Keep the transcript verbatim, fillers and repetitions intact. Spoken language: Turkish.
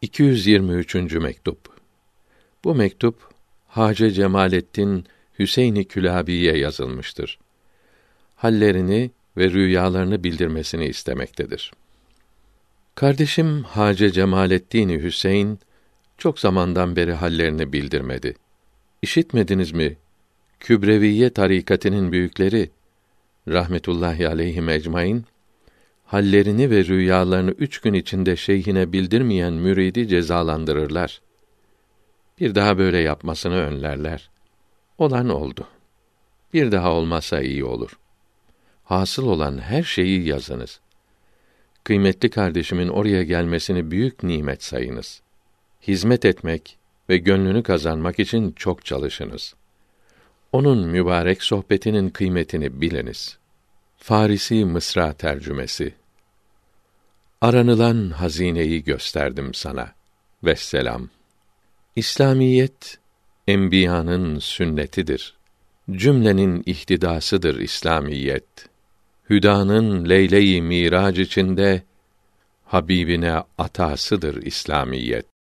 iki yüz yirmi üçüncü mektup. Bu mektup Hacı Cemalettin Hüseyin-i Külabi'ye yazılmıştır. Hallerini ve rüyalarını bildirmesini istemektedir. Kardeşim Hacı Cemalettin Hüseyin çok zamandan beri hallerini bildirmedi. İşitmediniz mi? Kübreviye tarikatının büyükleri rahmetullahi aleyhim ecmaîn hallerini ve rüyalarını üç gün içinde şeyhine bildirmeyen müridi cezalandırırlar. Bir daha böyle yapmasını önlerler. Olan oldu. Bir daha olmasa iyi olur. Hasıl olan her şeyi yazınız. Kıymetli kardeşimin oraya gelmesini büyük nimet sayınız. Hizmet etmek ve gönlünü kazanmak için çok çalışınız. Onun mübarek sohbetinin kıymetini biliniz. Farisi Mısra tercümesi. Aranılan hazineyi gösterdim sana. Vesselam. İslamiyet enbiyanın sünnetidir. Cümlenin ihtidasıdır İslamiyet. Hüdanın leyle-i mirac içinde Habibine atasıdır İslamiyet.